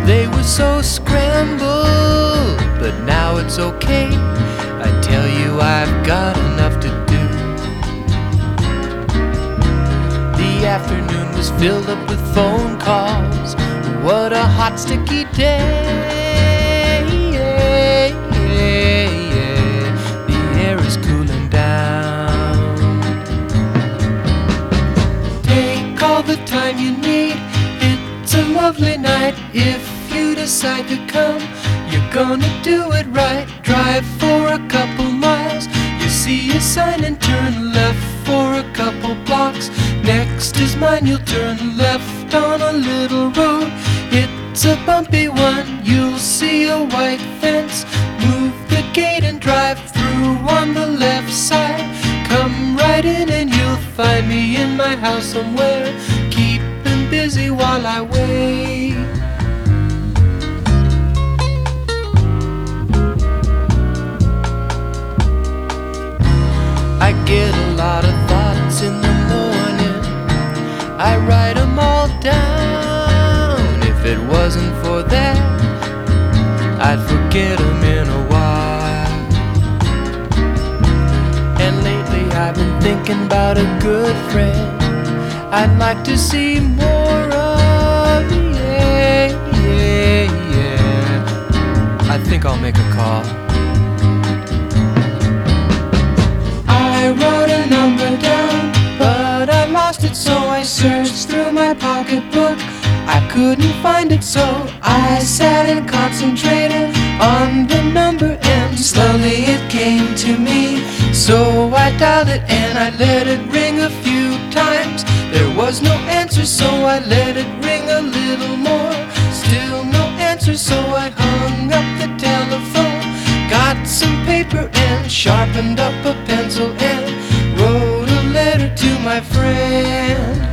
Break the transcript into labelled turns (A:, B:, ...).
A: They were so scrambled, but now it's okay. I tell you I've got enough to do. The afternoon was filled up with phone calls. What a hot, sticky day. The air is cooling down. Take all the time you need. It's a lovely night. If you decide to come, you're gonna do it right. Drive for a couple miles. You see a sign and turn left for a couple blocks. Next is mine, you'll turn left on a little road. It's a bumpy one, you'll see a white fence. Move the gate and drive through on the left side. Come right in and you'll find me in my house somewhere, keeping busy while I wait. I get a lot of thoughts in the morning. I write them all down. If it wasn't for that, I'd forget them in a while. And lately I've been thinking about a good friend I'd like to see more of. I think I'll make a call. I wrote a number down, but I lost it, so I searched through my pocketbook. I couldn't find it, so I sat and concentrated on the number, and slowly it came to me. So I dialed it and I let it ring a few times. There was no answer, so I let it ring a little more. Still no answer, so I hung up the telephone. Got some paper and sharpened up a pencil and wrote a letter to my friend.